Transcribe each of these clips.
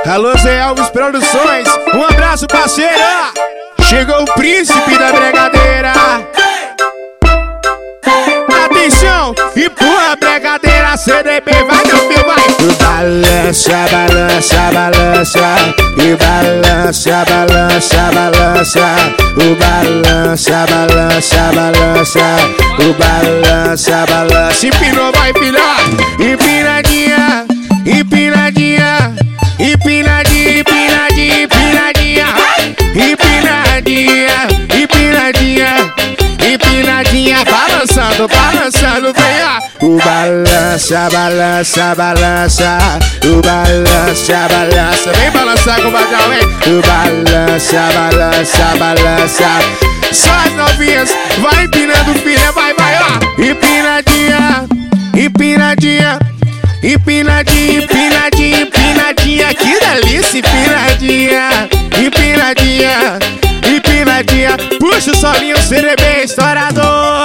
Alô, Zé Alves Produções, um abraço, parceiro. Chegou o príncipe da bregadeira. Atenção, empurra a bregadeira, CDB, vai meu filho, vai. Balança, balança, balança. E balança, balança, balança. O balança, balança, balança. O balança, balança. Empinou, vai filhote. Empinadinha, empinadinha. Empinadinha, empinadinha, empinadinha. Empinadinha, empinadinha. Empinadinha, balançando, balançando, vem ó. O balança, balança, balança. O balança, balança. Vem balançar com o badal, vem. O balança, balança, balança. Só as novinhas, vai empinando, filha, vai, vai, ó. Empinadinha, empinadinha. Empinadinha, empinadinha, empinadinha. Que delícia, empinadinha. Empinadinha, empinadinha. Puxa o solinho, CDB estourador.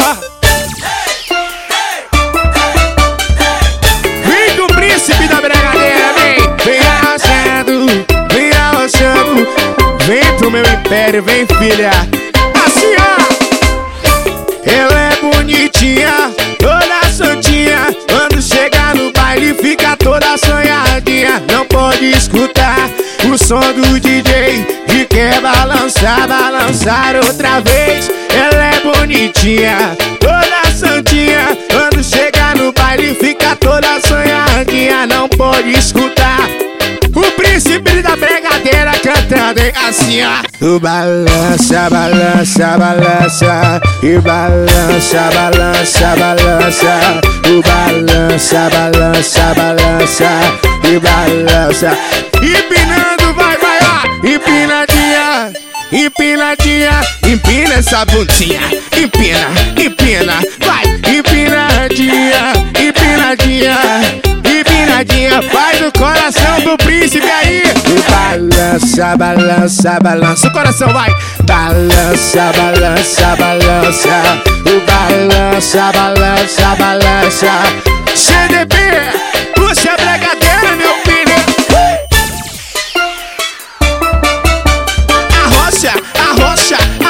Vem com o príncipe da bregadeira, vem. Vem arrasando, vem arrasando. Vem pro meu império, vem filha. Assim ó. Ela é bonitinha, toda santinha. Quando chegar no baile fica toda sonhadinha. Não pode escutar o som do DJ e quer balançar, balançar outra vez. Ela é bonitinha, toda santinha. Quando chegar no baile fica toda sonhadinha. Não pode escutar o príncipe da bregadeira cantando assim ó. O balança, balança, balança. E balança, balança, balança. O balança, balança, balança. E balança. Empinando, vai, vai ó. Empinadinha, empinadinha. Empina essa bundinha. Empina, empina, vai. Empinadinha, empinadinha. Empinadinha, faz o coração do príncipe aí. E balança, balança, balança. O coração vai. Balança, balança, balança. O balança, balança, balança. CDB, puxa a bregadeira, meu filho. Arrocha, arrocha,